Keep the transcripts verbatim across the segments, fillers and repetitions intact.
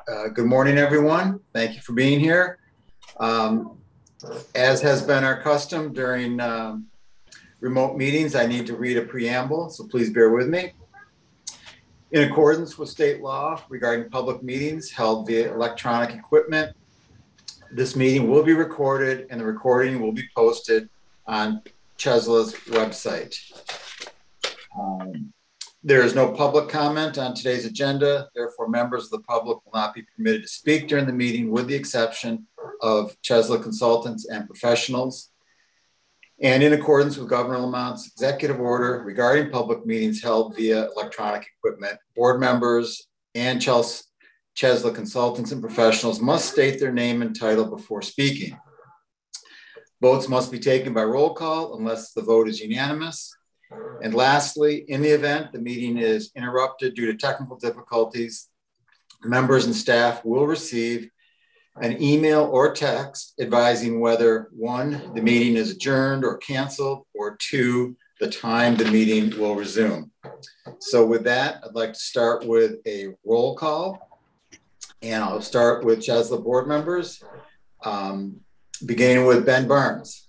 Uh, good morning, everyone. Thank you for being here. Um, as has been our custom during um, remote meetings, I need to read a preamble, so please bear with me. In accordance with state law regarding public meetings held via electronic equipment, this meeting will be recorded and the recording will be posted on Chesla's website. Um, There is no public comment on today's agenda. Therefore, members of the public will not be permitted to speak during the meeting with the exception of Chesla consultants and professionals. And in accordance with Governor Lamont's executive order regarding public meetings held via electronic equipment, board members and Chesla consultants and professionals must state their name and title before speaking. Votes must be taken by roll call unless the vote is unanimous. And lastly, in the event the meeting is interrupted due to technical difficulties, members and staff will receive an email or text advising whether one, the meeting is adjourned or canceled, or two, the time the meeting will resume. So with that, I'd like to start with a roll call. And I'll start with Chesla board members, um, beginning with Ben Barnes.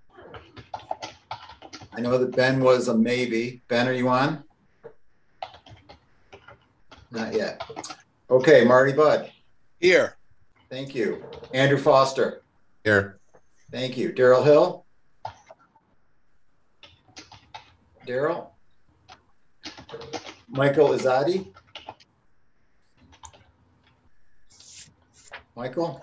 I know that Ben was a maybe. Ben, are you on? Not yet. Okay, Marty Budd. Here. Thank you. Andrew Foster. Here. Thank you. Daryl Hill. Daryl. Michael Izadi. Michael.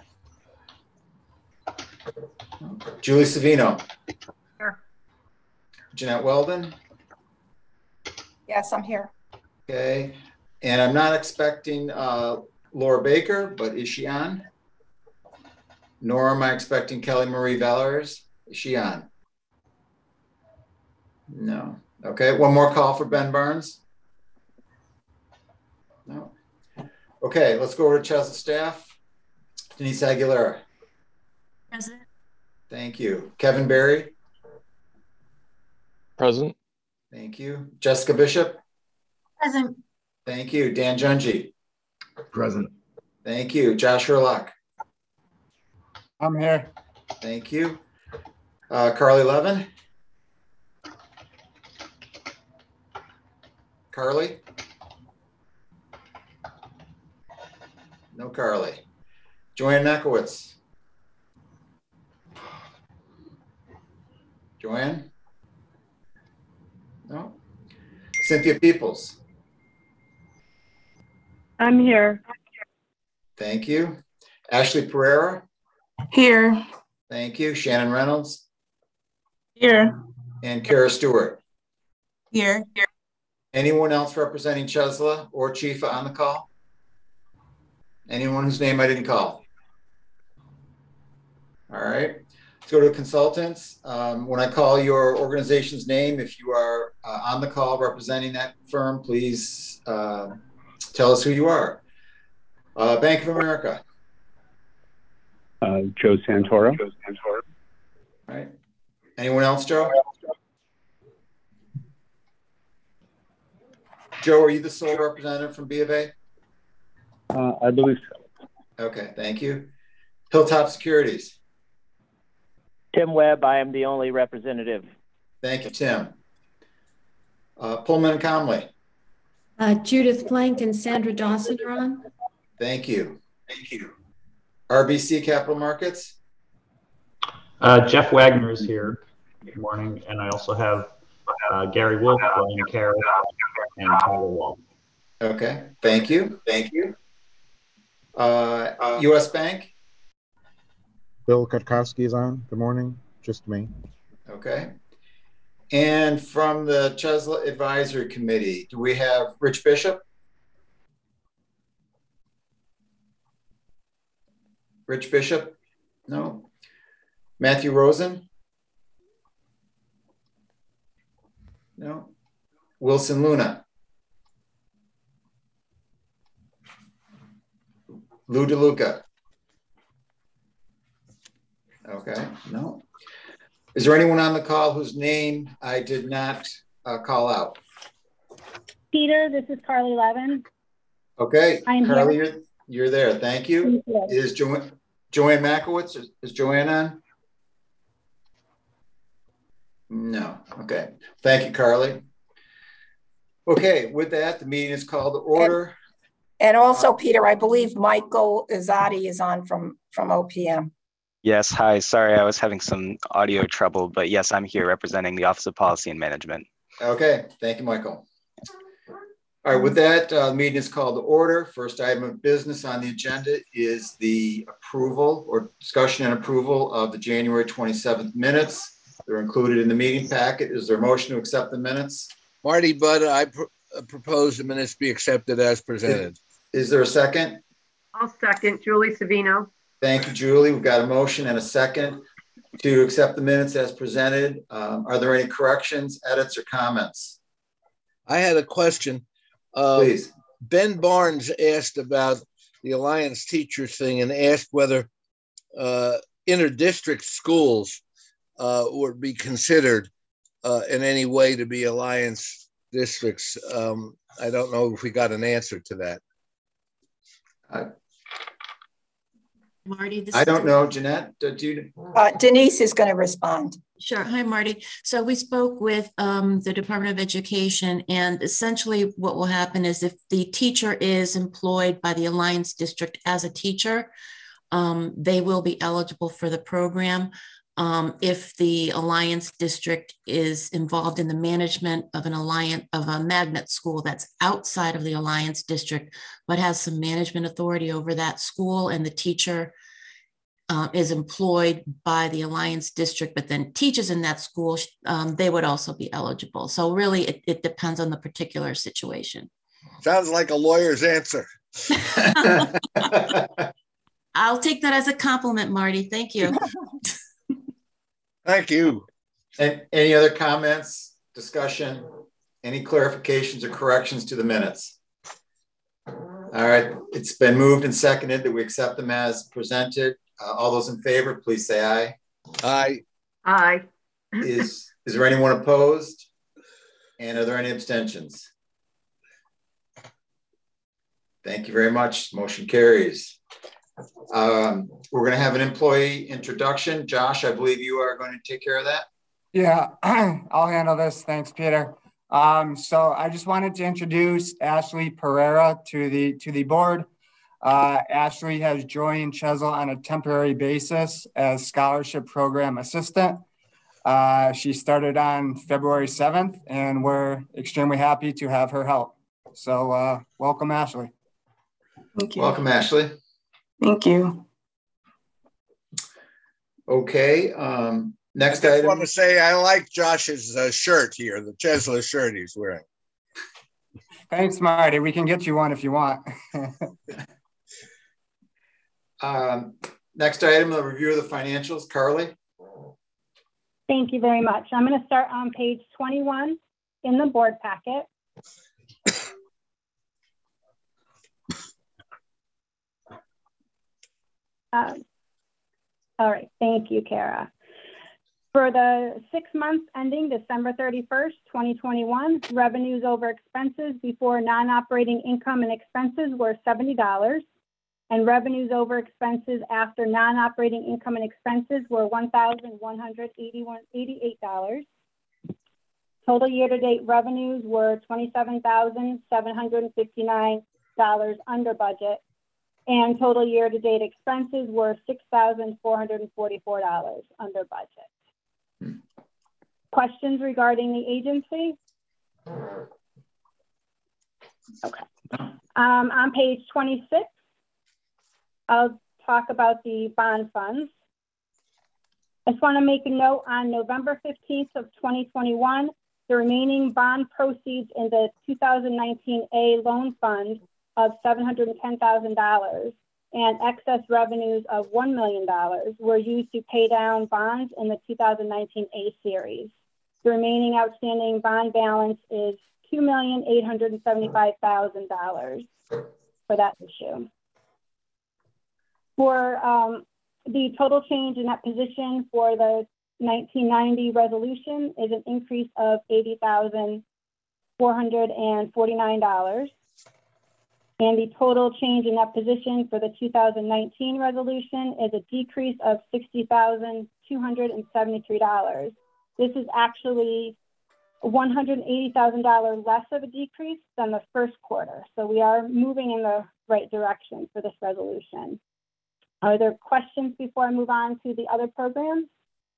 Julie Savino. Here. Jeanette Weldon. Yes, I'm here. Okay. And I'm not expecting uh, Laura Baker, but is she on? Nor am I expecting Kelly Marie Vallers. Is she on? No. Okay. One more call for Ben Barnes. No. Okay. Let's go over to Chesla staff. Denise Aguilera. Present. Thank you. Kevin Berry. Present. Thank you. Jessica Bishop. Present. Thank you. Dan Junji. Present. Thank you. Josh Sherlock. I'm here. Thank you. Uh, Carly Levin. Carly? No Carly. Joanne Nekowitz. Joanne? No. Cynthia Peoples. I'm here. Thank you. Ashley Pereira. Here. Thank you. Shannon Reynolds. Here. And Kara Stewart. Here. Here. Anyone else representing Chesla or Chifa on the call? Anyone whose name I didn't call? All right. Let's go to consultants. Um, when I call your organization's name, if you are uh, on the call representing that firm, please uh, tell us who you are. Uh, Bank of America. Uh, Joe Santoro. Joe Santoro. All right. Anyone else, Joe? Joe, are you the sole representative from B of A? Uh, I believe so. Okay, thank you. Hilltop Securities. Tim Webb, I am the only representative. Thank you, Tim. Uh, Pullman and Conley. Uh, Judith Plank and Sandra Dawson are on. Thank you. Thank you. R B C Capital Markets. Uh, Jeff Wagner is here. Good morning. And I also have uh, Gary Wolf, Brian Carroll, and Tyler Wall. Okay, thank you. Thank you. Uh, uh, U S Bank. Bill Kutkowski is on. Good morning. Just me. Okay. And from the Chesla Advisory Committee, do we have Rich Bishop? Rich Bishop? No. Matthew Rosen? No. Wilson Luna? Lou DeLuca? Okay, no. Is there anyone on the call whose name I did not uh, call out? Peter, this is Carly Levin. Okay, I'm Carly, here. you're, You're there. Thank you. Is Jo- Joanne Makowitz, is, is Joanne on? No. Okay. Thank you, Carly. Okay, with that, the meeting is called to order. And also, Peter, I believe Michael Izadi is on from, from O P M. Yes, hi. Sorry, I was having some audio trouble, but yes, I'm here representing the Office of Policy and Management. Okay, thank you, Michael. All right, with that, uh, the meeting is called to order. First item of business on the agenda is the approval or discussion and approval of the January twenty-seventh minutes. They're included in the meeting packet. Is there a motion to accept the minutes? Marty Budd, I pr- propose the minutes be accepted as presented. Is there a second? I'll second. Julie Savino. Thank you, Julie. We've got a motion and a second to accept the minutes as presented. Um, are there any corrections, edits, or comments? I had a question. Uh, Please. Ben Barnes asked about the Alliance Teachers thing and asked whether uh, inter-district schools uh, would be considered uh, in any way to be Alliance districts. Um, I don't know if we got an answer to that. Uh, Marty, this I is don't know, Jeanette, do you? Uh, Denise is going to respond. Sure. Hi, Marty. So we spoke with um, the Department of Education, and essentially what will happen is if the teacher is employed by the Alliance District as a teacher, um, they will be eligible for the program. Um, if the Alliance District is involved in the management of an Alliance of a magnet school that's outside of the Alliance District, but has some management authority over that school, and the teacher uh, is employed by the Alliance District, but then teaches in that school, um, they would also be eligible. So really, it, it depends on the particular situation. Sounds like a lawyer's answer. I'll take that as a compliment, Marty. Thank you. Thank you. And any other comments, discussion, any clarifications or corrections to the minutes? All right, it's been moved and seconded that we accept them as presented. Uh, all those in favor, please say aye. Aye. Aye. Is, is there anyone opposed? And are there any abstentions? Thank you very much. Motion carries. Um, we're going to have an employee introduction. Josh, I believe you are going to take care of that. Yeah, I'll handle this. Thanks, Peter. Um, so I just wanted to introduce Ashley Pereira to the to the board. Uh, Ashley has joined Chesel on a temporary basis as scholarship program assistant. Uh, she started on February seventh, and we're extremely happy to have her help. So uh, welcome, Ashley. Thank you. Welcome, Ashley. Thank you. Okay. Um, next I just item. want to say I like Josh's uh, shirt here, the Chesler shirt he's wearing. Thanks, Marty. We can get you one if you want. um, next item, the review of the financials. Carly. Thank you very much. I'm going to start on page twenty-one in the board packet. Um, all right, thank you, Kara. For the six months ending December thirty-first, twenty twenty-one, revenues over expenses before non-operating income and expenses were seventy dollars, and revenues over expenses after non-operating income and expenses were one thousand one hundred eighty-eight dollars. Total year-to-date revenues were twenty-seven thousand seven hundred fifty-nine dollars under budget, and total year-to-date expenses were six thousand four hundred forty-four dollars under budget. Hmm. Questions regarding the agency? Okay. Um, on page twenty-six, I'll talk about the bond funds. I just want to make a note on November fifteenth of twenty twenty-one, the remaining bond proceeds in the two thousand nineteen A loan fund of seven hundred ten thousand dollars and excess revenues of one million dollars were used to pay down bonds in the two thousand nineteen A series. The remaining outstanding bond balance is two million eight hundred seventy-five thousand dollars for that issue. For um, the total change in that position for the nineteen ninety resolution is an increase of eighty thousand four hundred forty-nine dollars. And the total change in that position for the two thousand nineteen resolution is a decrease of sixty thousand two hundred seventy-three dollars. This is actually one hundred eighty thousand dollars less of a decrease than the first quarter. So we are moving in the right direction for this resolution. Are there questions before I move on to the other programs?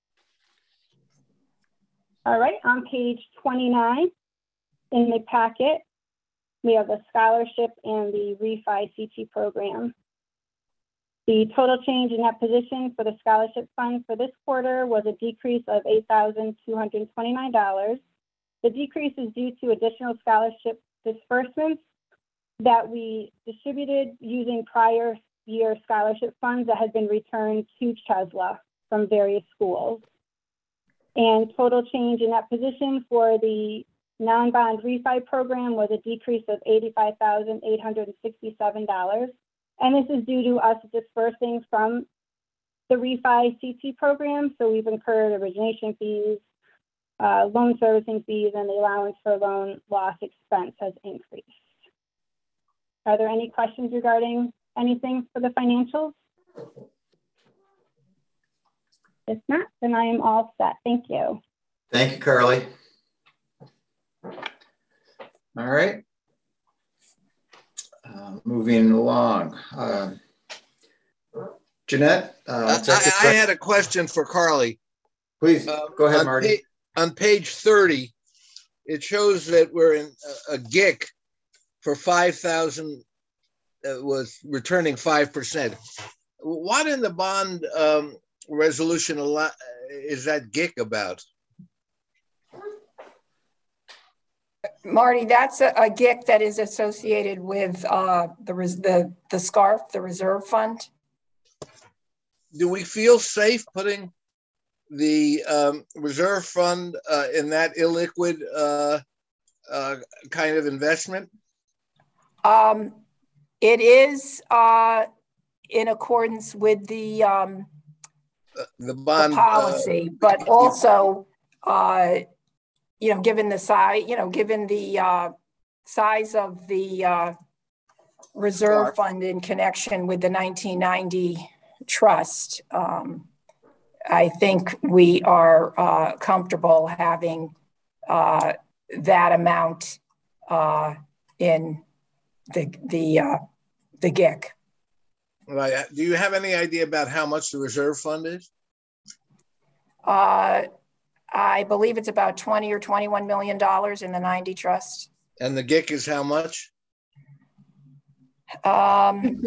All right, on page twenty-nine in the packet, we have the scholarship and the Refi C T program. The total change in that position for the scholarship fund for this quarter was a decrease of eight thousand two hundred twenty-nine dollars. The decrease is due to additional scholarship disbursements that we distributed using prior year scholarship funds that had been returned to Chesla from various schools. And total change in that position for the non-bond refi program was a decrease of eighty-five thousand eight hundred sixty-seven dollars. And this is due to us dispersing from the refi C T program. So we've incurred origination fees, uh, loan servicing fees, and the allowance for loan loss expense has increased. Are there any questions regarding anything for the financials? If not, then I am all set. Thank you. Thank you, Carly. All right. Uh, moving along. Uh, Jeanette? Uh, I, I had a question for Carly. Please, uh, go ahead, on Marty. Pa on page thirty, it shows that we're in a, a G I C for five thousand, uh, was returning five percent. What in the bond um, resolution is that G I C about? Marty, that's a, a G I C that is associated with uh, the, the, the SCARF, the reserve fund. Do we feel safe putting the um, reserve fund uh, in that illiquid uh, uh, kind of investment? Um, it is uh, in accordance with the, um, uh, the bond the policy, uh, but also, uh, you know, given the size, you know, given the uh, size of the uh, reserve fund in connection with the nineteen ninety trust, um, I think we are uh, comfortable having uh, that amount uh, in the the uh, the G I C. Right. Do you have any idea about how much the reserve fund is? Uh, I believe it's about twenty or twenty-one million dollars in the ninety trust. And the G I C is how much? Um,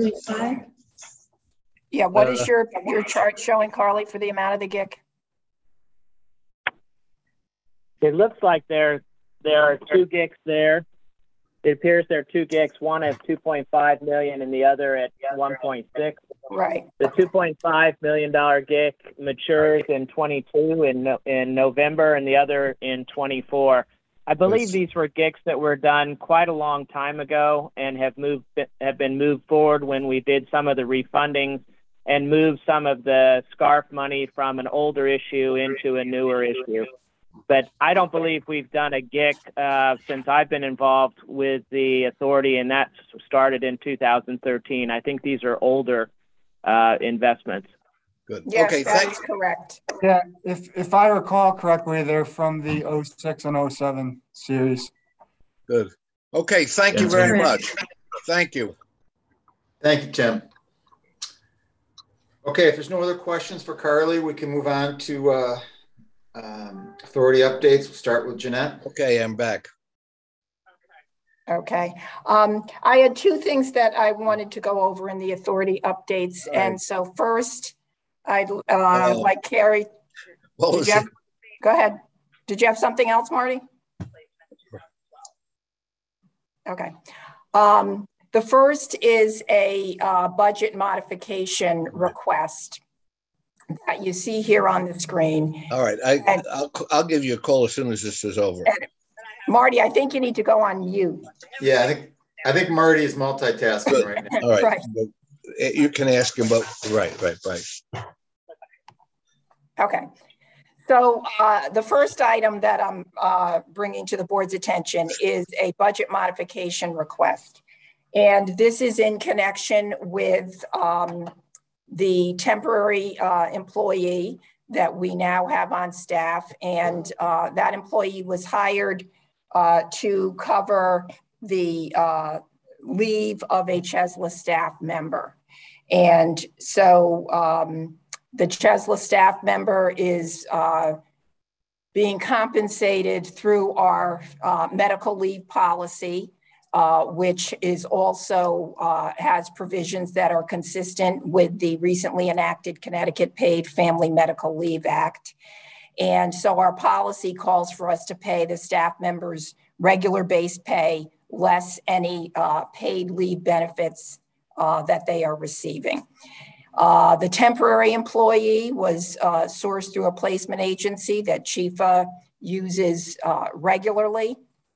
yeah, what uh, is your, your chart showing, Carly, for the amount of the G I C? It looks like there, there are two G I Cs there. It appears there are two G I Cs, one at two point five million and the other at one point six. Right. The two point five million dollar G I C matures in twenty-two in no, in November, and the other in twenty-four. I believe yes. These were G I Cs that were done quite a long time ago and have moved have been moved forward when we did some of the refundings and moved some of the SCARF money from an older issue into a newer issue. But I don't believe we've done a G I C uh, since I've been involved with the authority, and that started in two thousand thirteen. I think these are older uh, investments. Good. Yes, okay, that's correct. Yeah, if, if I recall correctly, they're from the oh six and oh seven series. Good. Okay, thank that's you very correct. much. Thank you. Thank you, Tim. Okay, if there's no other questions for Carly, we can move on to uh, Um, authority updates. We'll start with Jeanette. Okay, I'm back. Okay. Um, I had two things that I wanted to go over in the authority updates. Right. And so first, I'd uh, uh, like Carrie. What was you have, it? Go ahead. Did you have something else, Marty? Okay. Um, the first is a uh, budget modification request that you see here on the screen. All right, I, and, I'll, I'll give you a call as soon as this is over. And Marty, I think you need to go on mute. Yeah, I think I think Marty is multitasking Good. right now. All right, right. You can ask him about, right, right, right. Okay, so uh, the first item that I'm uh, bringing to the board's attention is a budget modification request. And this is in connection with um, the temporary uh, employee that we now have on staff. And uh, that employee was hired uh, to cover the uh, leave of a Chesla staff member. And so um, the Chesla staff member is uh, being compensated through our uh, medical leave policy, uh, which is also uh, has provisions that are consistent with the recently enacted Connecticut Paid Family Medical Leave Act. And so our policy calls for us to pay the staff members regular base pay less any uh, paid leave benefits uh, that they are receiving. Uh, the temporary employee was uh, sourced through a placement agency that Chifa uses uh, regularly.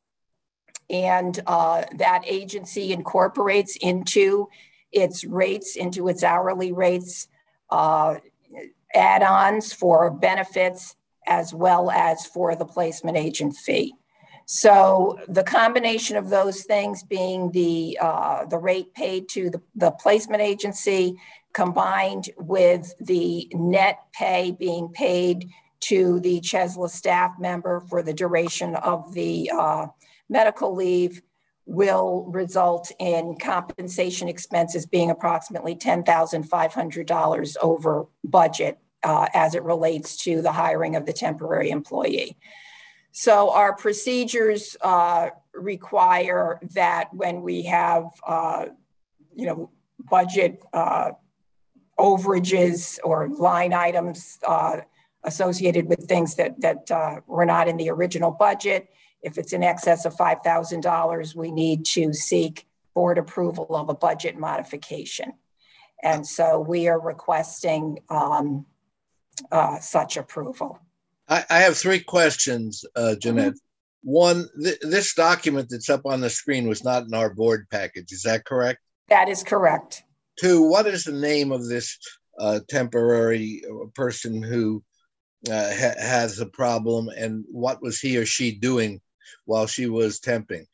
And uh, that agency incorporates into its rates, into its hourly rates, uh, add-ons for benefits as well as for the placement agent fee. So the combination of those things being the, uh, the rate paid to the, the placement agency combined with the net pay being paid to the Chesla staff member for the duration of the uh, medical leave will result in compensation expenses being approximately ten thousand five hundred dollars over budget uh, as it relates to the hiring of the temporary employee. So our procedures uh, require that when we have, uh, you know, budget uh, overages or line items uh, associated with things that, that uh, were not in the original budget, if it's in excess of five thousand dollars, we need to seek board approval of a budget modification. And so we are requesting um, uh, such approval. I, I have three questions, uh, Jeanette. Mm-hmm. One, th this document that's up on the screen was not in our board package. Is that correct? That is correct. Two, what is the name of this uh, temporary person who uh, ha has a problem, and what was he or she doing while she was temping?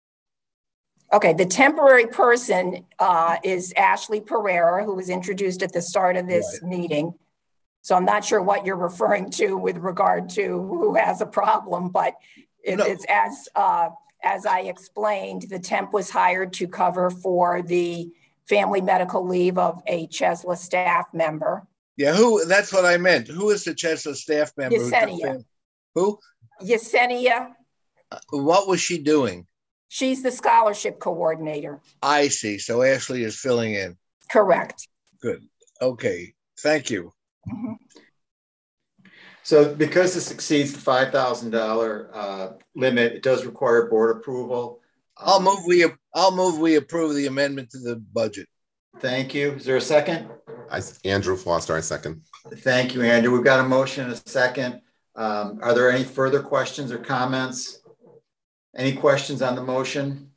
Okay, the temporary person uh, is Ashley Pereira, who was introduced at the start of this right. meeting. So I'm not sure what you're referring to with regard to who has a problem, but it, no. it's as uh, as I explained, the temp was hired to cover for the family medical leave of a Chesla staff member. Yeah, who? That's what I meant. Who is the Chesla staff member? Yesenia. Who? Yesenia. Uh, what was she doing? She's the scholarship coordinator. I see. So Ashley is filling in. Correct. Good. Okay. Thank you. Mm-hmm. So because this exceeds the five thousand dollars uh, limit, it does require board approval. Um, I'll move we I'll move we approve the amendment to the budget. Thank you. Is there a second? I, Andrew Foster, I second. Thank you, Andrew. We've got a motion and a second. Um, are there any further questions or comments? Any questions on the motion?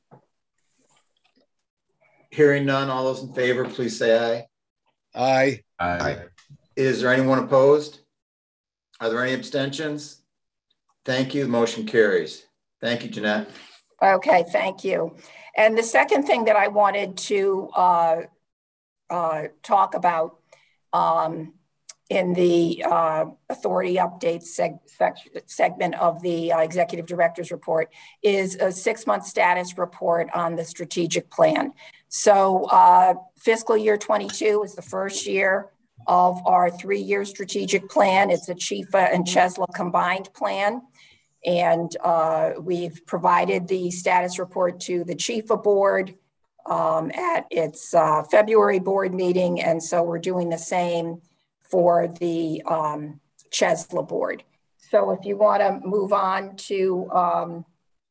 Hearing none, all those in favor, please say aye. Aye. Aye. Is there anyone opposed? Are there any abstentions? Thank you. The motion carries. Thank you, Jeanette. Okay, thank you. And the second thing that I wanted to uh, uh, talk about um, in the uh, authority update seg seg segment of the uh, executive director's report is a six-month status report on the strategic plan. So uh, fiscal year twenty-two is the first year of our three-year strategic plan. It's a Chifa and Chesla combined plan. And uh, we've provided the status report to the Chifa board um, at its uh, February board meeting. And so we're doing the same for the um, Chesla board. So if you want to move on to um,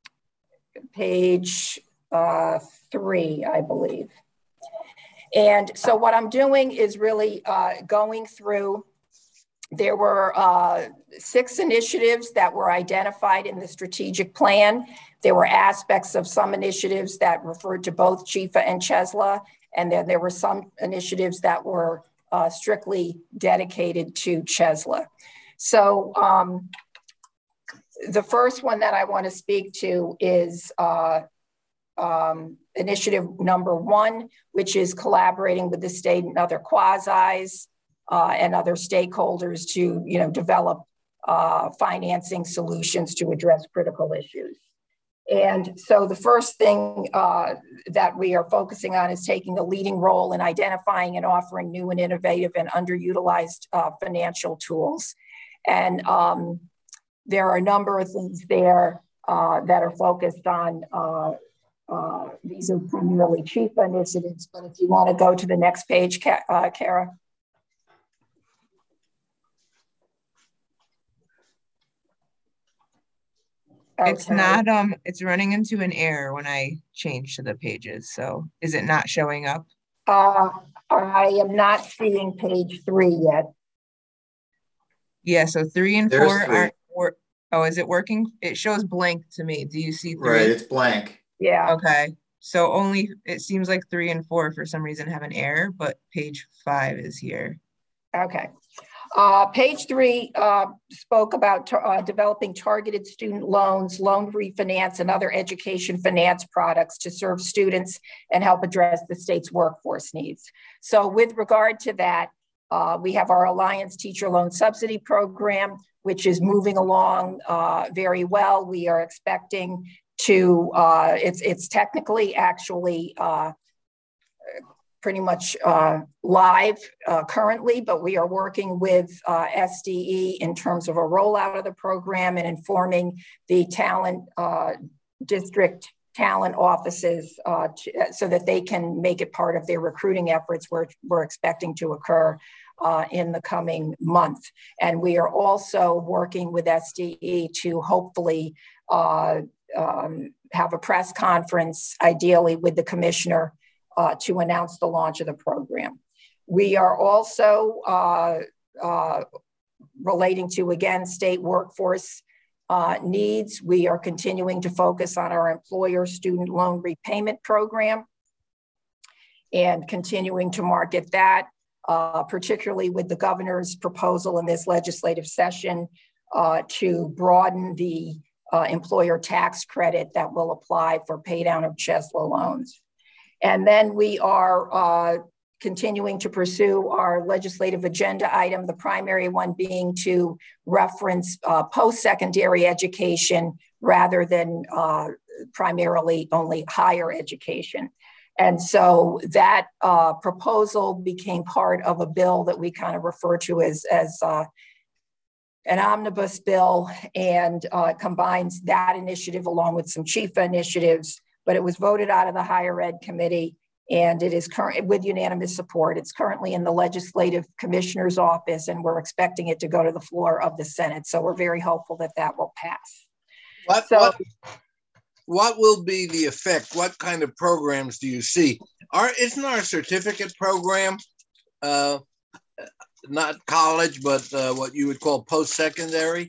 page uh, three, I believe. And so what I'm doing is really uh, going through, there were uh, six initiatives that were identified in the strategic plan. There were aspects of some initiatives that referred to both Chifa and Chesla, and then there were some initiatives that were uh, strictly dedicated to Chesla. So um, the first one that I want to speak to is uh, um, initiative number one, which is collaborating with the state and other quasis uh, and other stakeholders to, you know, develop uh, financing solutions to address critical issues. And so the first thing uh, that we are focusing on is taking a leading role in identifying and offering new and innovative and underutilized uh, financial tools. And um, there are a number of things there uh, that are focused on, uh, uh, these are primarily chief initiatives, but if you want to go to the next page, uh, Kara. It's okay. not, um, it's running into an error when I change to the pages. So is it not showing up? Uh, I am not seeing page three yet. Yeah, so three and There's four three. aren't work. Oh, is it working? It shows blank to me. Do you see three? Right, it's blank. Yeah. Okay. So only, it seems like three and four for some reason have an error, but page five is here. Okay. Uh, page three uh, spoke about uh, developing targeted student loans, loan refinance, and other education finance products to serve students and help address the state's workforce needs. So with regard to that, uh, we have our Alliance Teacher Loan Subsidy Program, which is moving along uh, very well. We are expecting to, uh, it's, it's technically actually uh, pretty much uh, live uh, currently, but we are working with uh, S D E in terms of a rollout of the program and informing the talent uh, district talent offices uh, to, so that they can make it part of their recruiting efforts, which we're expecting to occur uh, in the coming month. And we are also working with S D E to hopefully uh, um, have a press conference, ideally with the commissioner, Uh, to announce the launch of the program. We are also uh, uh, relating to, again, state workforce uh, needs. We are continuing to focus on our employer student loan repayment program and continuing to market that, uh, particularly with the governor's proposal in this legislative session uh, to broaden the uh, employer tax credit that will apply for pay down of C H E S L A loans. And then we are uh, continuing to pursue our legislative agenda item, the primary one being to reference uh, post-secondary education rather than uh, primarily only higher education. And so that uh, proposal became part of a bill that we kind of refer to as, as uh, an omnibus bill, and uh, combines that initiative along with some chief initiatives. But it was voted out of the Higher Ed Committee, and it is current with unanimous support. It's currently in the Legislative Commissioner's office, and we're expecting it to go to the floor of the Senate. So we're very hopeful that that will pass. What, so, what, what will be the effect? What kind of programs do you see? Our, isn't our certificate program uh, not college, but uh, what you would call post-secondary?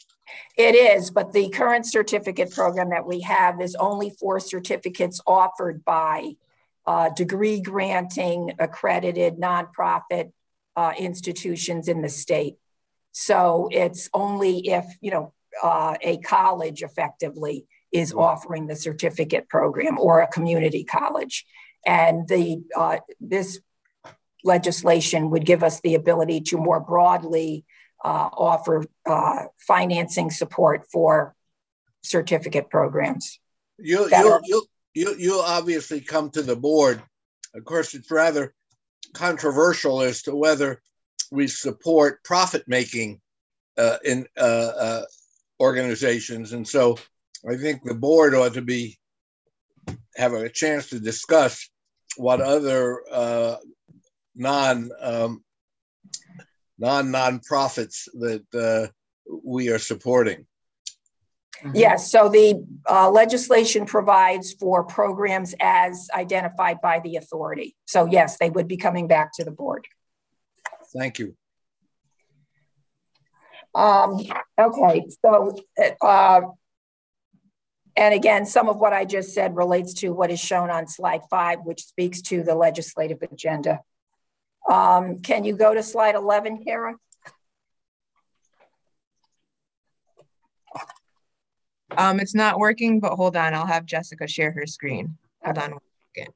It is, but the current certificate program that we have is only for certificates offered by uh, degree granting accredited nonprofit uh, institutions in the state. So it's only if, you know, uh, a college effectively is offering the certificate program, or a community college. And the uh, this legislation would give us the ability to more broadly Uh, offer uh, financing support for certificate programs. You'll, you'll, you'll, you'll, you'll obviously come to the board. Of course, it's rather controversial as to whether we support profit-making uh, in uh, uh, organizations. And so I think the board ought to be have a chance to discuss what other uh, non um, non-nonprofits that uh, we are supporting. Yes, so the uh, legislation provides for programs as identified by the authority. So yes, they would be coming back to the board. Thank you. Um, okay, so, uh, and again, some of what I just said relates to what is shown on slide five, which speaks to the legislative agenda. Um, can you go to slide eleven, Kara? Um, it's not working, but hold on, I'll have Jessica share her screen. Hold on one second.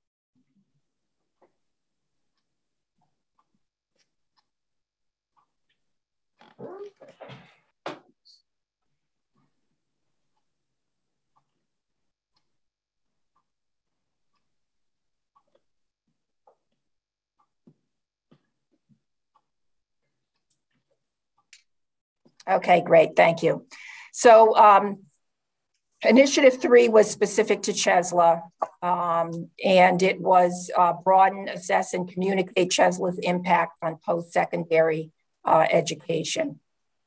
Okay, great, thank you. So um, initiative three was specific to Cheslin, um, and it was uh, broaden, assess, and communicate Cheslin's impact on post-secondary uh, education.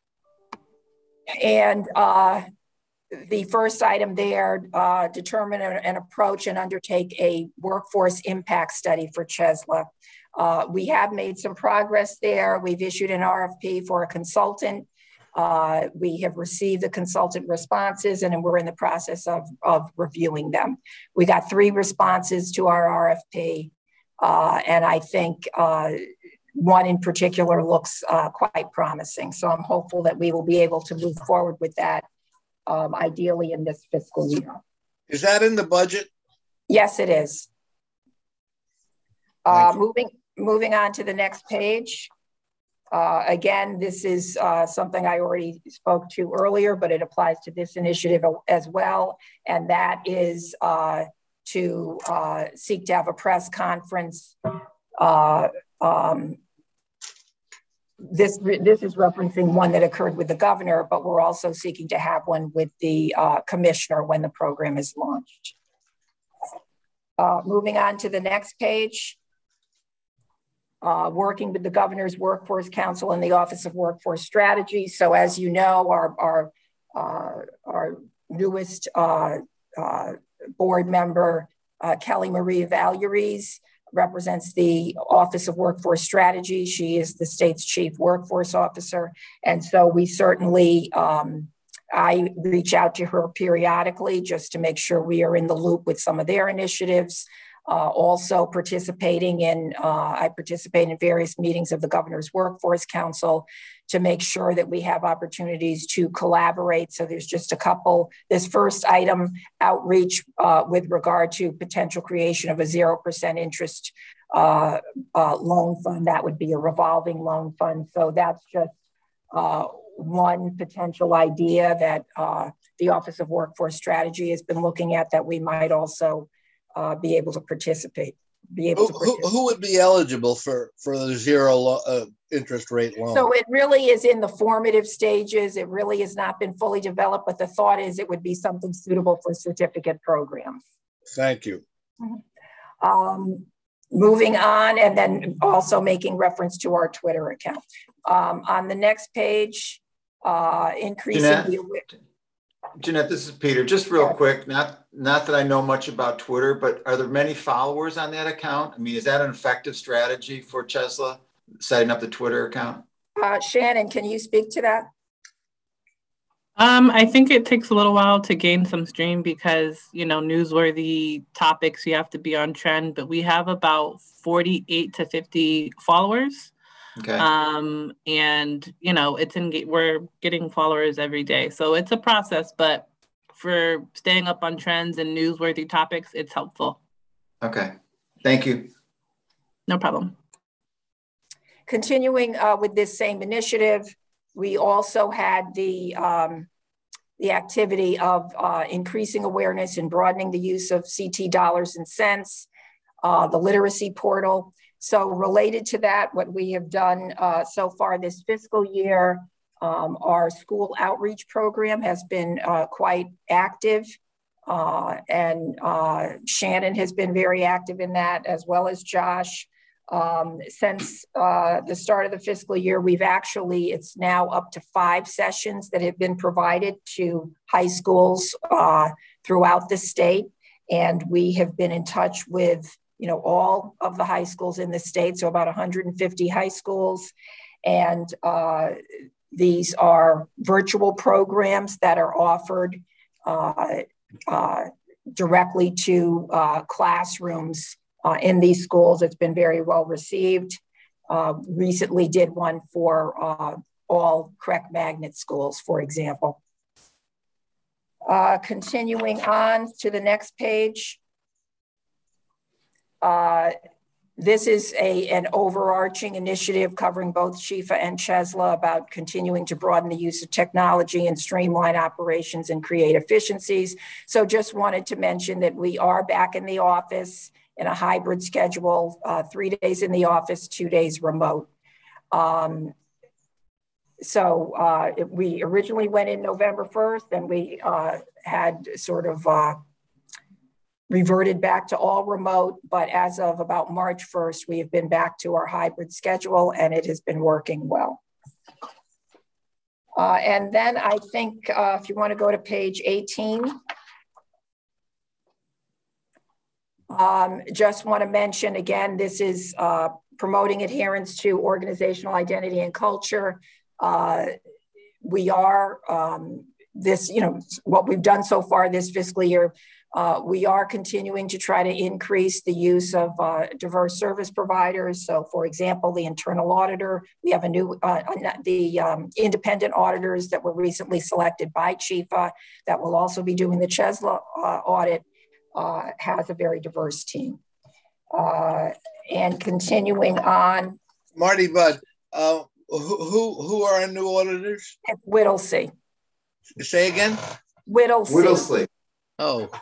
And uh, the first item there, uh, determine an approach and undertake a workforce impact study for Cheslin. Uh, we have made some progress there. We've issued an R F P for a consultant. Uh, we have received the consultant responses and we're in the process of, of reviewing them. We got three responses to our R F P, uh, and I think uh, one in particular looks uh, quite promising. So I'm hopeful that we will be able to move forward with that, um, ideally in this fiscal year. Is that in the budget? Yes, it is. Uh, moving, moving on to the next page. Uh, again, this is uh, something I already spoke to earlier, but it applies to this initiative as well. And that is uh, to uh, seek to have a press conference. Uh, um, this, this is referencing one that occurred with the governor, but we're also seeking to have one with the uh, commissioner when the program is launched. Uh, moving on to the next page. Uh, working with the Governor's Workforce Council and the Office of Workforce Strategy. So as you know, our, our, uh, our newest uh, uh, board member, uh, Kelly Marie Vallauris, represents the Office of Workforce Strategy. She is the state's chief workforce officer. And so we certainly, um, I reach out to her periodically just to make sure we are in the loop with some of their initiatives. Uh, also participating in, uh, I participate in various meetings of the Governor's Workforce Council to make sure that we have opportunities to collaborate. So there's just a couple, this first item, outreach uh, with regard to potential creation of a zero percent interest uh, uh, loan fund. That would be a revolving loan fund. So that's just uh, one potential idea that uh, the Office of Workforce Strategy has been looking at that we might also Uh, be able to participate. Be able who, to participate. Who, who would be eligible for for the zero uh, interest rate loan? So it really is in the formative stages. It really has not been fully developed, but the thought is it would be something suitable for certificate programs. Thank you. Um, moving on, and then also making reference to our Twitter account. Um, on the next page, uh, increasing Jeanette? the Jeanette, this is Peter. Just real quick, not not that I know much about Twitter, but are there many followers on that account? I mean, is that an effective strategy for Cheslin, setting up the Twitter account? Uh, Shannon, can you speak to that? Um, I think it takes a little while to gain some stream because, you know, newsworthy topics, you have to be on trend, but we have about forty-eight to fifty followers. Okay. Um, and you know, it's in, we're getting followers every day. So it's a process, but for staying up on trends and newsworthy topics, it's helpful. Okay. Thank you. No problem. Continuing uh, with this same initiative, we also had the, um, the activity of uh, increasing awareness and broadening the use of C T dollars and cents, uh, the literacy portal. So related to that, what we have done uh, so far this fiscal year, um, our school outreach program has been uh, quite active. Uh, and uh, Shannon has been very active in that, as well as Josh. Um, since uh, the start of the fiscal year, we've actually, it's now up to five sessions that have been provided to high schools uh, throughout the state. And we have been in touch with you know, all of the high schools in the state, so about one hundred fifty high schools. And uh, these are virtual programs that are offered uh, uh, directly to uh, classrooms uh, in these schools. It's been very well received. Uh, recently did one for uh, all Craig magnet schools, for example. Uh, continuing on to the next page. Uh, This is a, an overarching initiative covering both Shifa and Chesla about continuing to broaden the use of technology and streamline operations and create efficiencies. So just wanted to mention that we are back in the office in a hybrid schedule, uh, three days in the office, two days remote. Um, so uh, it, we originally went in November first, and we uh, had sort of uh, reverted back to all remote, but as of about March first, we have been back to our hybrid schedule, and it has been working well. Uh, and then I think uh, if you want to go to page eighteen, um, just want to mention again, this is uh, promoting adherence to organizational identity and culture. Uh, we are, um, this, you know, what we've done so far this fiscal year, Uh, we are continuing to try to increase the use of uh, diverse service providers. So for example, the internal auditor, we have a new, uh, the um, independent auditors that were recently selected by Chifa that will also be doing the Chesla uh, audit, uh, has a very diverse team. Uh, and continuing on. Marty Budd, uh, who, who, who are our new auditors? It's Whittlesey. Say again? Whittlesey. Whittlesey. Oh.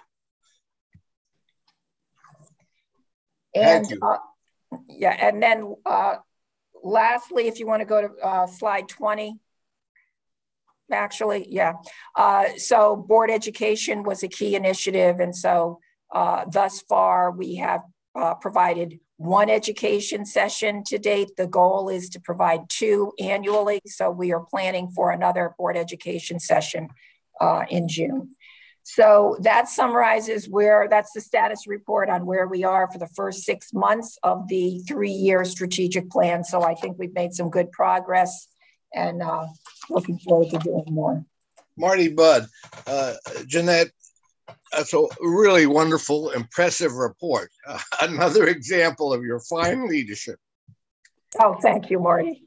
And uh, yeah, and then uh, lastly, if you want to go to uh, slide twenty, actually, yeah. Uh, so board education was a key initiative. And so uh, thus far we have uh, provided one education session to date. The goal is to provide two annually. So we are planning for another board education session uh, in June. So that summarizes where, that's the status report on where we are for the first six months of the three-year strategic plan. So I think we've made some good progress, and uh, looking forward to doing more. Marty Budd, uh, Jeanette, that's a really wonderful, impressive report. Uh, another example of your fine leadership. Oh, thank you, Marty.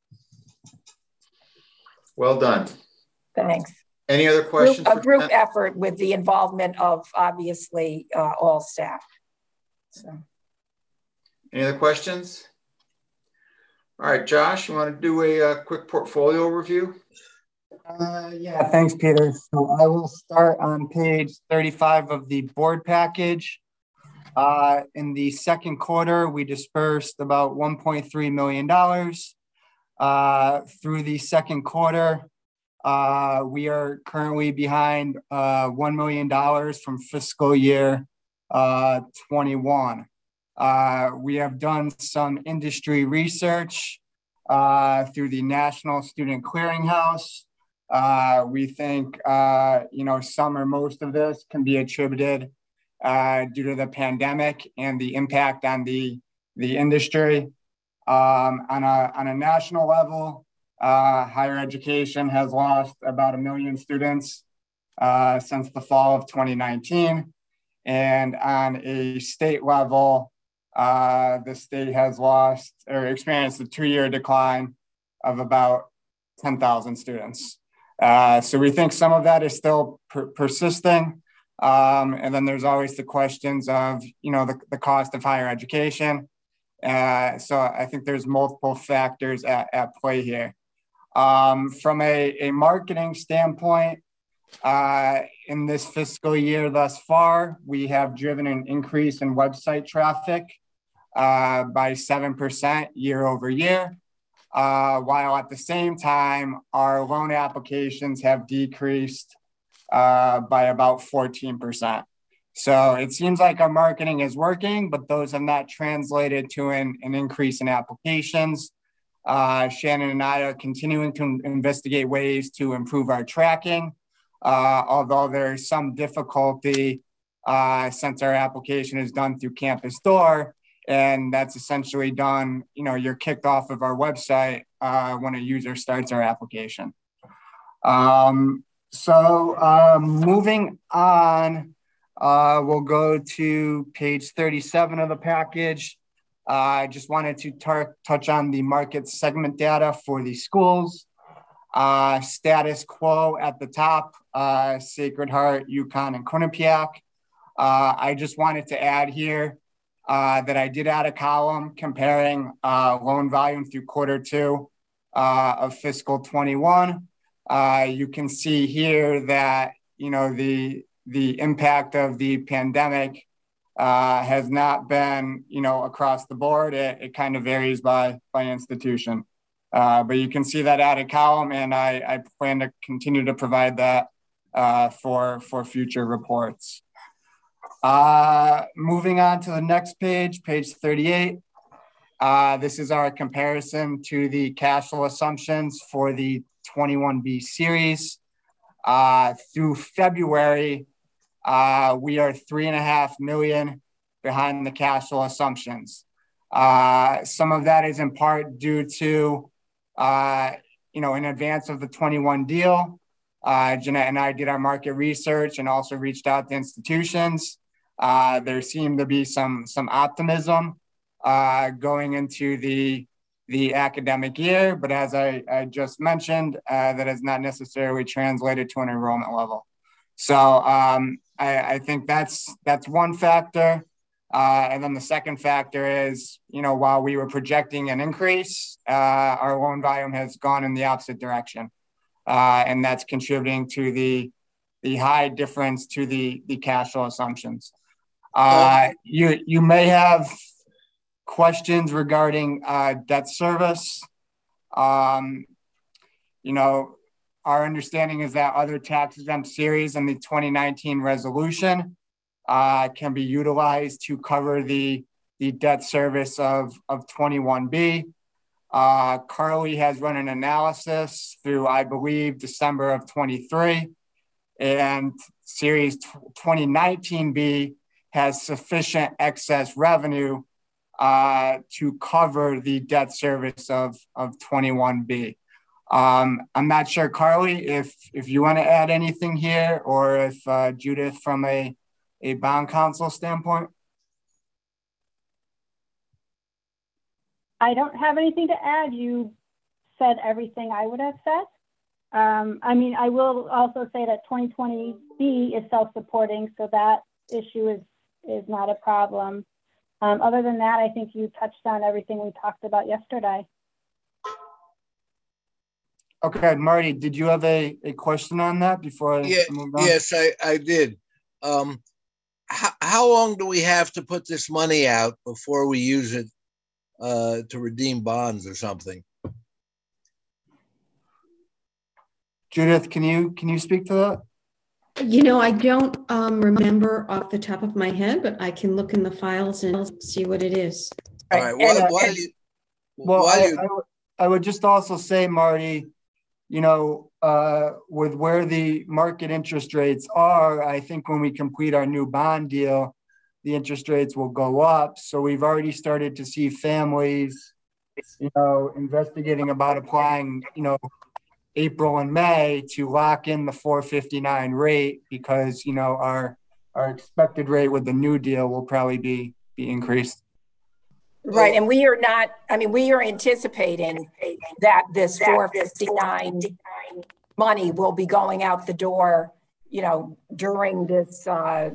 Well done. Thanks. Any other questions? Group, a group effort with the involvement of obviously uh, all staff. So. Any other questions? All right, Josh, you want to do a, a quick portfolio review? Uh, yeah, thanks, Peter. So I will start on page thirty-five of the board package. Uh, in the second quarter, we dispersed about one point three million dollars. Uh, through the second quarter, Uh, we are currently behind uh, one million dollars from fiscal year uh, twenty-one. Uh, we have done some industry research uh, through the National Student Clearinghouse. Uh, we think, uh, you know, some or most of this can be attributed uh, due to the pandemic and the impact on the, the industry. Um, on a, on a national level, Uh, higher education has lost about a million students uh, since the fall of twenty nineteen. And on a state level, uh, the state has lost or experienced a two-year decline of about ten thousand students. Uh, so we think some of that is still per persisting. Um, and then there's always the questions of, you know, the, the cost of higher education. Uh, so I think there's multiple factors at, at play here. Um, from a, a marketing standpoint, uh, in this fiscal year thus far, we have driven an increase in website traffic uh, by seven percent year over year, uh, while at the same time, our loan applications have decreased uh, by about fourteen percent. So it seems like our marketing is working, but those have not translated to an, an increase in applications. Uh, Shannon and I are continuing to investigate ways to improve our tracking, uh, although there's some difficulty uh, since our application is done through Campus Door, and that's essentially done, you know, you're kicked off of our website uh, when a user starts our application. Um, so uh, moving on, uh, we'll go to page thirty-seven of the package. I uh, just wanted to touch on the market segment data for the schools. Uh, status quo at the top, uh, Sacred Heart, UConn, and Quinnipiac. Uh, I just wanted to add here, uh, that I did add a column comparing uh, loan volume through quarter two uh, of fiscal twenty-one. Uh, you can see here that, you know, the, the impact of the pandemic uh, has not been, you know, across the board. It, it kind of varies by, by institution. Uh, but you can see that added column, and I, I plan to continue to provide that uh, for, for future reports. Uh, moving on to the next page, page thirty-eight. Uh, this is our comparison to the cash flow assumptions for the twenty-one B series. Uh, through February, uh, we are three and a half million behind the cash flow assumptions. Uh, some of that is in part due to, uh, you know, in advance of the twenty-one deal, uh, Jeanette and I did our market research and also reached out to institutions. Uh, there seemed to be some some optimism uh, going into the the academic year, but as I, I just mentioned, uh, that is not necessarily translated to an enrollment level. So um, I, I think that's that's one factor. Uh, and then the second factor is, you know, while we were projecting an increase, uh, our loan volume has gone in the opposite direction. Uh, and that's contributing to the, the high difference to the, the cash flow assumptions. Uh, you, you may have questions regarding uh, debt service. Um, you know, our understanding is that other tax exempt series in the twenty nineteen resolution uh, can be utilized to cover the, the debt service of, of twenty-one B. Uh, Carly has run an analysis through, I believe, December of twenty-three, and series twenty nineteen B has sufficient excess revenue uh, to cover the debt service of, of twenty-one B. Um, I'm not sure, Carly, if, if you want to add anything here, or if uh, Judith from a, a bond counsel standpoint. I don't have anything to add. You said everything I would have said. Um, I mean, I will also say that twenty twenty B is self-supporting, so that issue is, is not a problem. Um, other than that, I think you touched on everything we talked about yesterday. Okay, Marty, did you have a, a question on that before I yeah, move on? Yes, I, I did. Um, how, how long do we have to put this money out before we use it uh, to redeem bonds or something? Judith, can you can you speak to that? You know, I don't um, remember off the top of my head, but I can look in the files and see what it is. All right. Why, why and, do you, well, why I, do you, I, would, I would just also say, Marty, you know, uh, with where the market interest rates are, I think when we complete our new bond deal, the interest rates will go up. So we've already started to see families, you know, investigating about applying, you know, April and May to lock in the four fifty-nine rate, because, you know, our our expected rate with the new deal will probably be be increased. Right, and we are not, I mean, we are anticipating that this four fifty-nine money will be going out the door, you know, during this uh,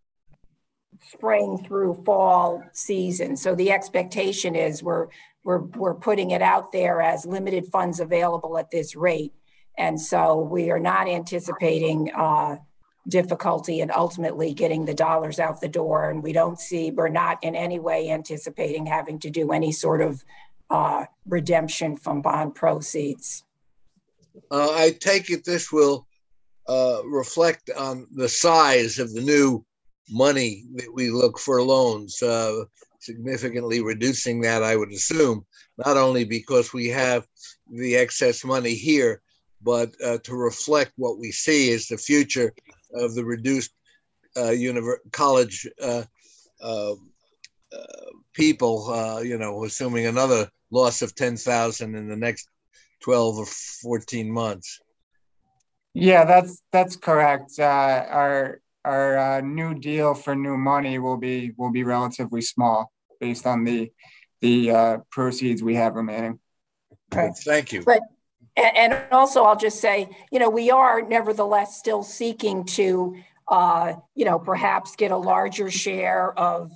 spring through fall season. So the expectation is we're we're we're putting it out there as limited funds available at this rate, and so we are not anticipating uh, difficulty in ultimately getting the dollars out the door. And we don't see, we're not in any way anticipating having to do any sort of uh, redemption from bond proceeds. Uh, I take it this will uh, reflect on the size of the new money that we look for loans, uh, significantly reducing that, I would assume, not only because we have the excess money here, but uh, to reflect what we see as the future of the reduced uh, college uh, uh, uh, people, uh, you know, assuming another loss of ten thousand in the next twelve or fourteen months. Yeah, that's that's correct. Uh, our our uh, new deal for new money will be will be relatively small based on the the uh, proceeds we have remaining. Right. Thank you. But and also, I'll just say, you know, we are nevertheless still seeking to, uh, you know, perhaps get a larger share of,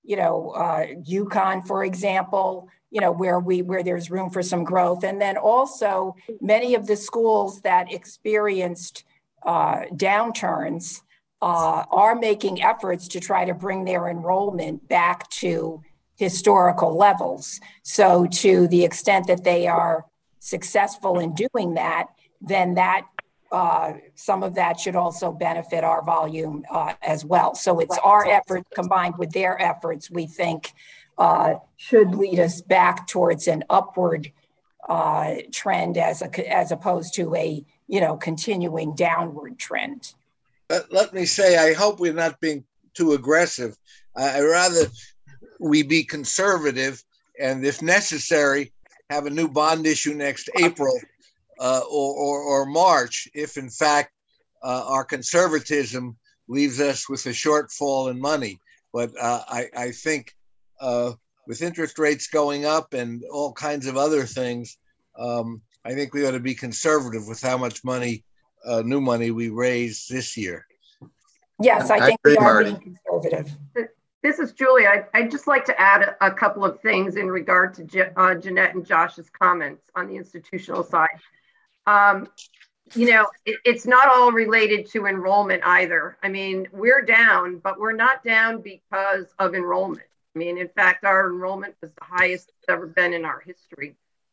you know, uh, Yukon, for example, you know, where we where there's room for some growth. And then also many of the schools that experienced uh, downturns uh, are making efforts to try to bring their enrollment back to historical levels. So to the extent that they are successful in doing that, then that uh, some of that should also benefit our volume uh, as well. So it's our efforts combined with their efforts, we think, uh, should lead us back towards an upward uh, trend as a, as opposed to a, you know, continuing downward trend. Let, let me say, I hope we're not being too aggressive. I, I rather we be conservative and, if necessary, have a new bond issue next April uh, or, or, or March, if in fact uh, our conservatism leaves us with a shortfall in money. But uh, I, I think uh, with interest rates going up and all kinds of other things, um, I think we ought to be conservative with how much money, uh, new money we raise this year. Yes, I think we are being conservative. This is Julie. I, I'd just like to add a, a couple of things in regard to Je, uh, Jeanette and Josh's comments on the institutional side. Um, you know, it, it's not all related to enrollment either. I mean, we're down, but we're not down because of enrollment. I mean, in fact, our enrollment was the highest it's ever been in our history.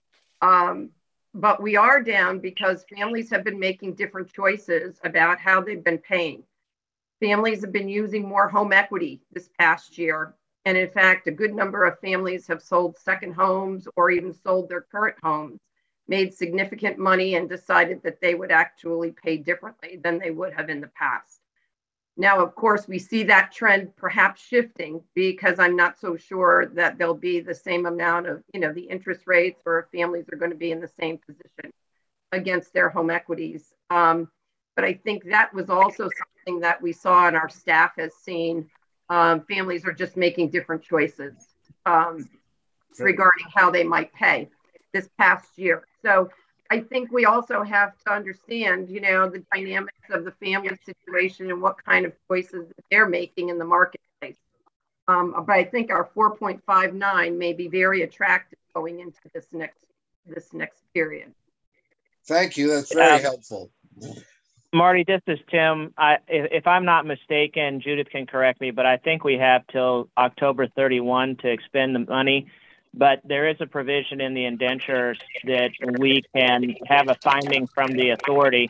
Um, but we are down because families have been making different choices about how they've been paying. Families have been using more home equity this past year. And in fact, a good number of families have sold second homes or even sold their current homes, made significant money, and decided that they would actually pay differently than they would have in the past. Now, of course, we see that trend perhaps shifting because I'm not so sure that there'll be the same amount of, you know, the interest rates or families are going to be in the same position against their home equities. Um, but I think that was also something that we saw and our staff has seen. Um, families are just making different choices um, regarding how they might pay this past year. So I think we also have to understand, you know, the dynamics of the family situation and what kind of choices that they're making in the marketplace. Um, but I think our four point five nine may be very attractive going into this next this next period. Thank you. That's very um, helpful. Marty, this is Tim. I, if, if I'm not mistaken, Judith can correct me, but I think we have till October thirty-first to expend the money. But there is a provision in the indentures that we can have a finding from the authority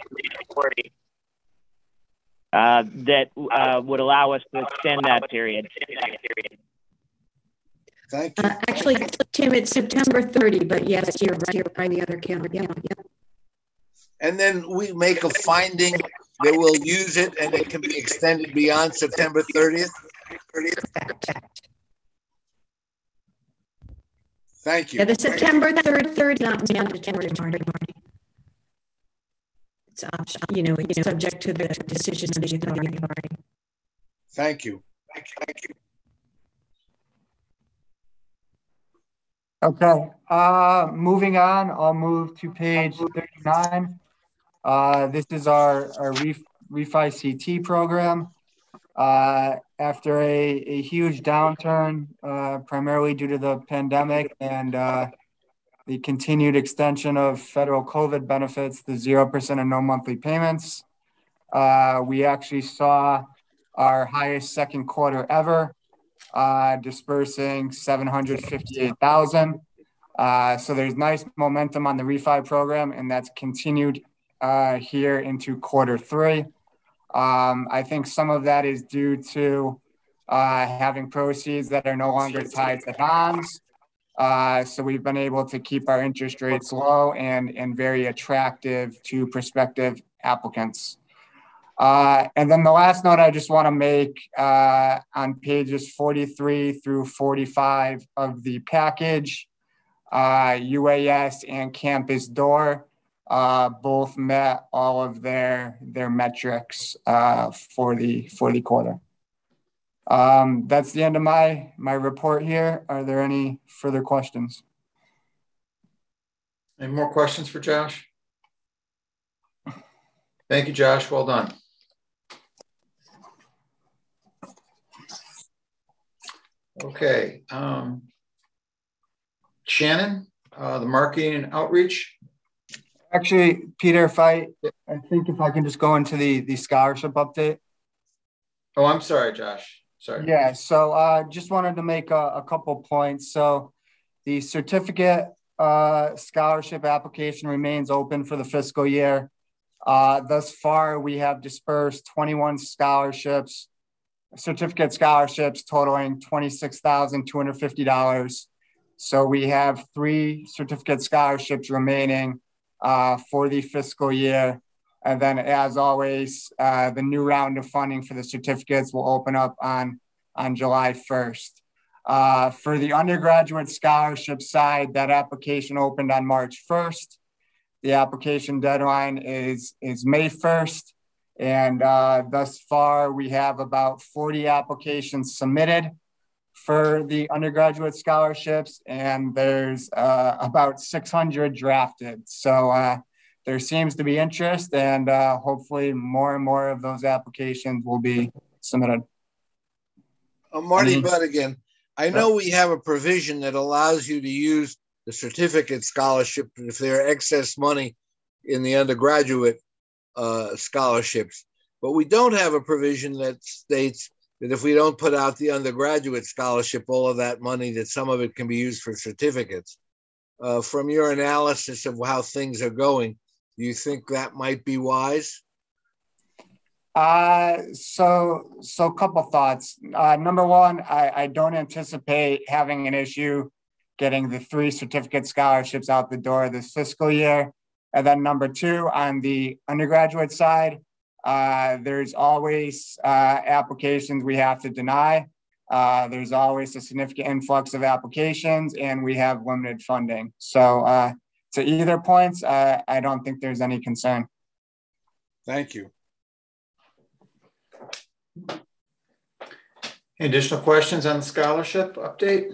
uh, that uh, would allow us to extend that period. Thank you. Uh, actually, Tim, it's September thirtieth, but yes, you're right. You're by the other calendar. Yeah, yeah. And then we make a finding that we'll use it and it can be extended beyond September thirtieth. Thank you. Yeah, the September third, third, not mandatory. It's option, you know, it's subject to the decision of the authority. Thank you. Thank you. Thank you. Okay, uh, moving on, I'll move to page thirty-nine. Uh, this is our, our Ref, Refi C T program. Uh, after a, a huge downturn, uh, primarily due to the pandemic and uh, the continued extension of federal COVID benefits, the zero percent and no monthly payments, uh, we actually saw our highest second quarter ever, uh, dispersing seven hundred fifty-eight thousand. Uh, so there's nice momentum on the refi program, and that's continued uh, here into quarter three. Um, I think some of that is due to uh, having proceeds that are no longer tied to bonds. Uh, so we've been able to keep our interest rates low and, and very attractive to prospective applicants. Uh, and then the last note I just want to make uh, on pages forty-three through forty-five of the package, uh, U A S and Campus Door uh, both met all of their their metrics uh, for the for the quarter. Um, that's the end of my my report here. Are there any further questions? Any more questions for Josh? Thank you, Josh. Well done. Okay. Um, Shannon, uh, the marketing and outreach. Actually, Peter, if I, I think if I can just go into the, the scholarship update. Oh, I'm sorry, Josh. Sorry. Yeah, so I uh, just wanted to make a, a couple points. So the certificate uh, scholarship application remains open for the fiscal year. Uh, thus far, we have dispersed twenty-one scholarships, certificate scholarships totaling twenty-six thousand two hundred fifty dollars. So we have three certificate scholarships remaining uh, for the fiscal year. And then as always, uh, the new round of funding for the certificates will open up on, on July first. Uh, for the undergraduate scholarship side, that application opened on March first. The application deadline is, is May first. And uh, thus far, we have about forty applications submitted for the undergraduate scholarships, and there's uh, about six hundred drafted. So uh, there seems to be interest, and uh, hopefully more and more of those applications will be submitted. Uh, Marty Any- Budigan, I know we have a provision that allows you to use the certificate scholarship if there are excess money in the undergraduate uh, scholarships, but we don't have a provision that states that if we don't put out the undergraduate scholarship, all of that money, that some of it can be used for certificates. Uh, from your analysis of how things are going, do you think that might be wise? Uh, so, so a couple thoughts. Uh, number one, I, I don't anticipate having an issue getting the three certificate scholarships out the door this fiscal year. And then number two, on the undergraduate side, uh, there's always uh, applications we have to deny. Uh, there's always a significant influx of applications, and we have limited funding. So uh, to either points, uh, I don't think there's any concern. Thank you. Any additional questions on the scholarship update?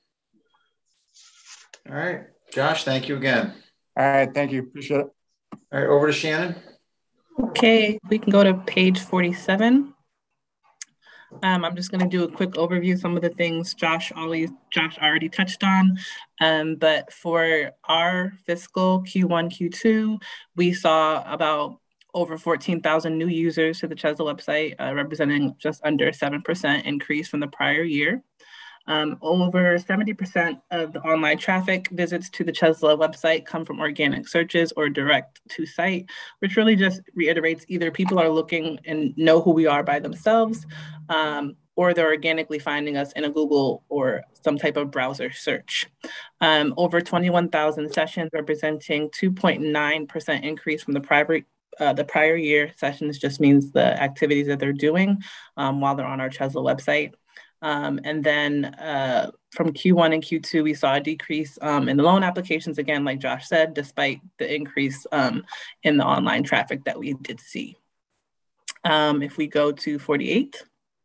All right, Josh, thank you again. All right, thank you. Appreciate it. All right, over to Shannon. Okay, we can go to page forty-seven. Um, I'm just going to do a quick overview of some of the things Josh always Josh already touched on. Um, but for our fiscal Q one, Q two, we saw about over fourteen thousand new users to the Chesla website, uh, representing just under seven percent increase from the prior year. Um, over seventy percent of the online traffic visits to the Chesla website come from organic searches or direct to site, which really just reiterates either people are looking and know who we are by themselves, um, or they're organically finding us in a Google or some type of browser search. Um, over twenty-one thousand sessions, representing two point nine percent increase from the private Uh, the prior year. Sessions just means the activities that they're doing um, while they're on our Chesla website. Um, and then uh, from Q one and Q two, we saw a decrease um, in the loan applications, again, like Josh said, despite the increase um, in the online traffic that we did see. Um, if we go to forty-eight.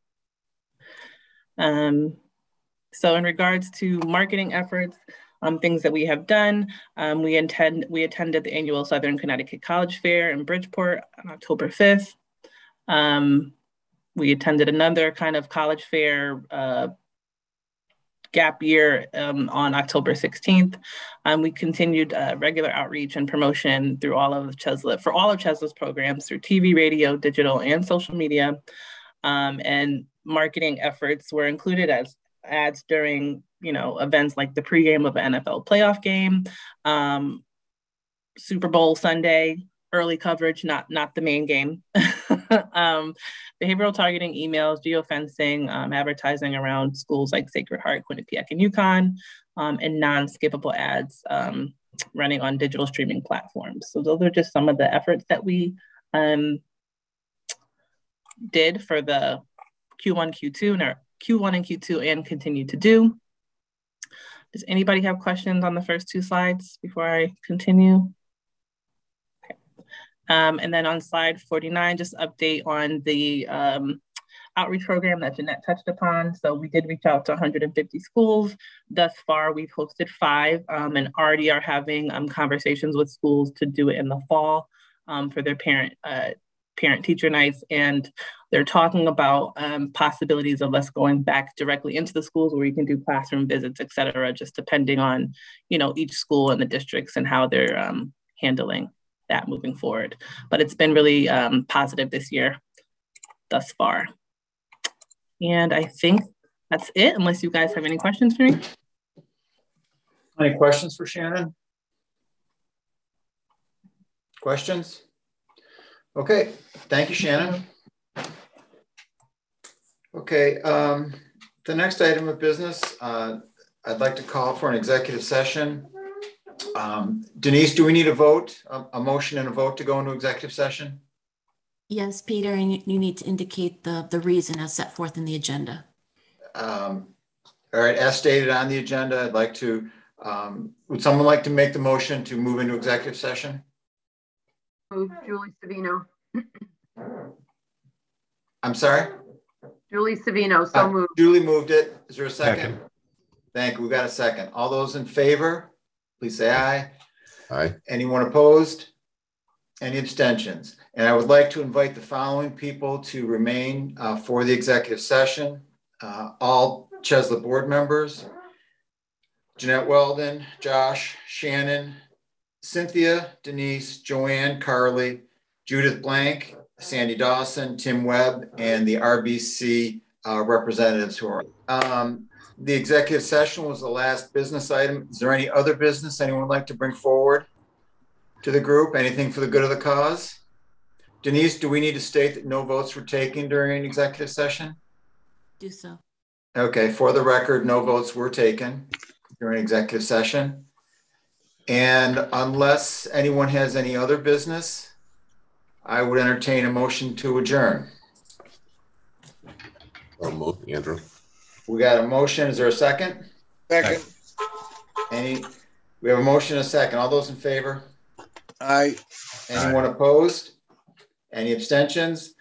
Um, so in regards to marketing efforts, Um, things that we have done. Um, we intend we attended the annual Southern Connecticut College Fair in Bridgeport on October fifth. Um, we attended another kind of college fair uh, gap year um, on October sixteenth. Um, we continued uh, regular outreach and promotion through all of Chesla, for all of Chesla's programs through T V, radio, digital, and social media. Um, and marketing efforts were included as ads during, you know, events like the pregame of an N F L playoff game, um, Super Bowl Sunday, early coverage, not not the main game, um, behavioral targeting, emails, geofencing, um, advertising around schools like Sacred Heart, Quinnipiac, and UConn, um, and non-skippable ads um, running on digital streaming platforms. So those are just some of the efforts that we um, did for the Q one, Q two, and our Q one and Q two, and continue to do. Does anybody have questions on the first two slides before I continue? Okay. Um, and then on slide forty-nine, just update on the um, outreach program that Jeanette touched upon. So we did reach out to one hundred fifty schools. Thus far, we've hosted five um, and already are having um, conversations with schools to do it in the fall um, for their parent uh, parent-teacher nights, and they're talking about um, possibilities of us going back directly into the schools where we can do classroom visits, et cetera, just depending on, you know, each school and the districts and how they're um, handling that moving forward. But it's been really um, positive this year thus far. And I think that's it, unless you guys have any questions for me. Any questions for Shannon? Questions? Okay, thank you, Shannon. Okay, um, the next item of business, uh, I'd like to call for an executive session. Um, Denise, do we need a vote, a, a motion and a vote to go into executive session? Yes, Peter, and you need to indicate the, the reason as set forth in the agenda. Um, all right, as stated on the agenda, I'd like to, um, would someone like to make the motion to move into executive session? Move, Julie Savino. I'm sorry? Julie Savino, so Uh, moved. Julie moved it. Is there a second? Second. Thank you. We got a second. All those in favor, please say aye. Aye. Anyone opposed? Any abstentions? And I would like to invite the following people to remain uh, for the executive session. Uh, all Cheslett board members, Jeanette Weldon, Josh, Shannon, Cynthia, Denise, Joanne, Carly, Judith Blank, Sandy Dawson, Tim Webb, and the R B C uh, representatives who are. Um, the executive session was the last business item. Is there any other business anyone would like to bring forward to the group? Anything for the good of the cause? Denise, do we need to state that no votes were taken during executive session? Do so. Okay, for the record, no votes were taken during executive session. And unless anyone has any other business, I would entertain a motion to adjourn. I'll move, Andrew. We got a motion. Is there a second? Second. Any? We have a motion and a second. All those in favor? Aye. Anyone opposed? Any abstentions?